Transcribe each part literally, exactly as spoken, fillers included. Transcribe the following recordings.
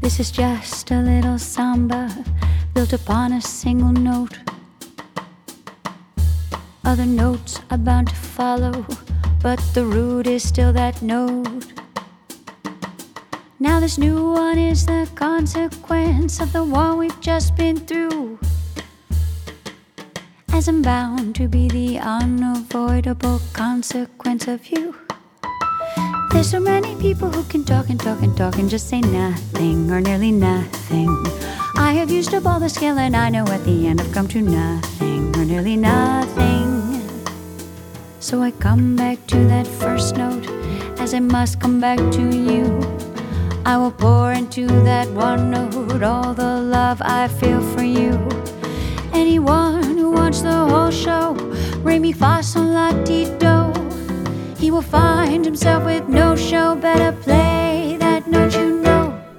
This is just a little samba built upon a single note. Other notes are bound to follow, but the root is still that note. Now this new one is the consequence of the one we've just been through, as I'm bound to be the unavoidable consequence of you. There's so many people who can talk and talk and talk and just say nothing or nearly nothing. I have used up all the skill and I know at the end I've come to nothing or nearly nothing. So I come back to that first note, as I must come back to you. I will pour into that one note all the love I feel for you. Anyone who wants the whole show, re mi fa sol la ti do, he will find himself with no show. Better play that note you know.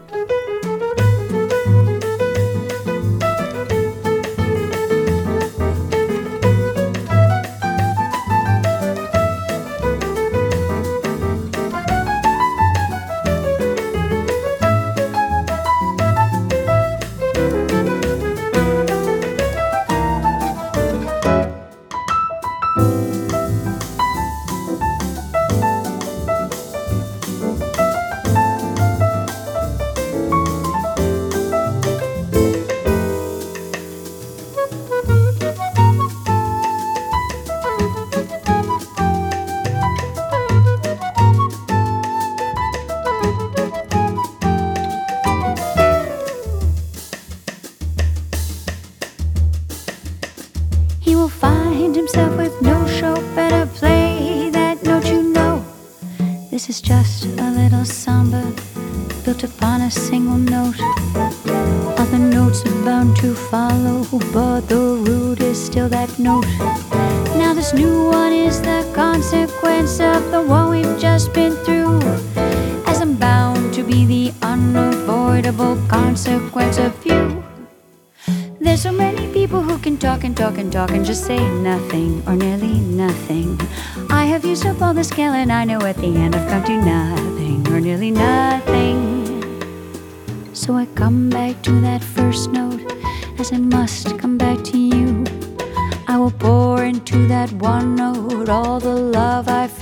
He will find himself with no show. Better play that note you know. This is just a little samba built upon a single note. Other notes are bound to follow, but the root is still that note. Now this new one is the consequence of the one we've just been through, as I'm bound to be the unavoidable consequence of you. There's so many people who can talk and talk and talk and just say nothing or nearly nothing. I have used up all the skill and I know at the end I've come to nothing or nearly nothing. So I come back to that first note, as I must come back to you. I will pour into that one note all the love I feel